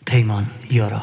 پیمان یارا.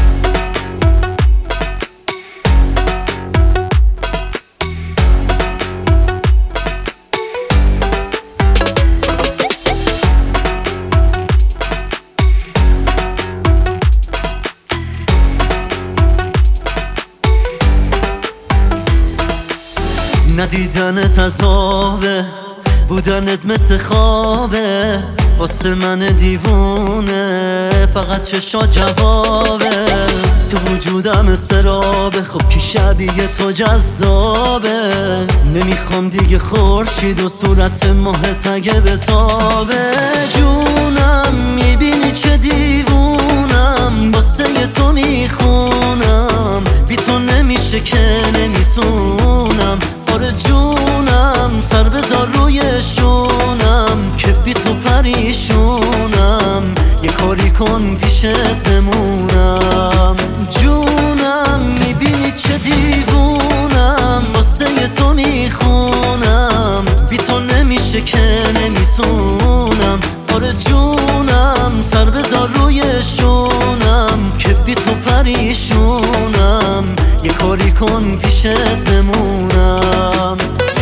ندیدنت عذابه، بودنت مثل خوابه، واسه من دیوونه فقط چشا جوابه. تو وجودم استرابه، خب کی شبیه تو جذابه. نمیخوام دیگه خورشید و صورت ماهت اگه بتابه. جونم میبینی چه دیوونم، واسه تو میخونم، بی تو نمیشه که نمیتونم. آره جونم سر بذار روی شونم که بی تو پریشونم. یه کاری کن پیشت بمونم. جونم میبینی چه دیوونم، واسه تو میخونم، بی تو نمیشه که نمیتونم. آره جونم سر بذار روی شونم که بی تو پریشونم. یه کاری کن پیشت بمونم.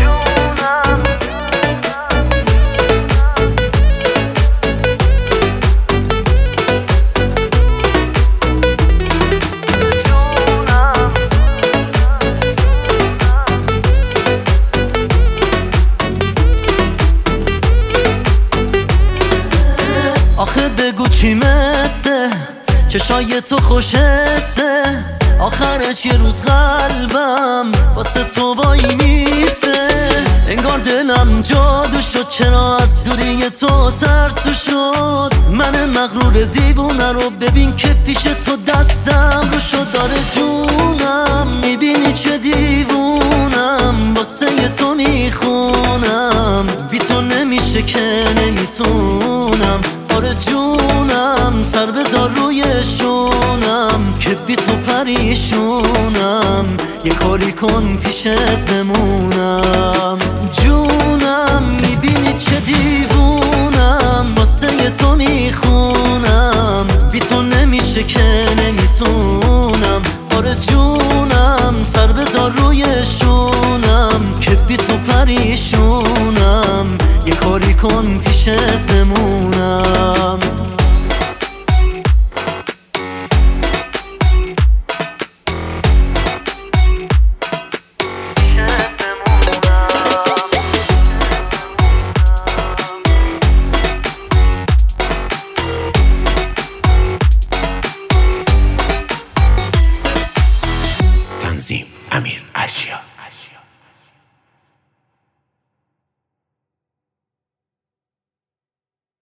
آخه بگو چی مثه چشای تو خوشسته، آخرش یه روز قلبم واسه تو وای میسه. انگار دلم جادو شد، چرا از دوری تو ترسو شد. من مغرور دیوونه رو ببین که پیش تو دستم رو شد. داره جونم میبینی چه دیوونم، واسه تو میخونم، بی تو نمیشه که نمیتونم. آره جونم سر بذار روی شونم که بی تو پریشونم. یه کاری کن پیشت بمونم. جونم میبینی چه دیوونم، واسه تو میخونم، بی تو نمیشه که نمیتونم. آره جونم سر بذار روی شونم که بی تو پریشونم. یه کاری کن پیشت بمونم. تنظیم امیر ارشیا.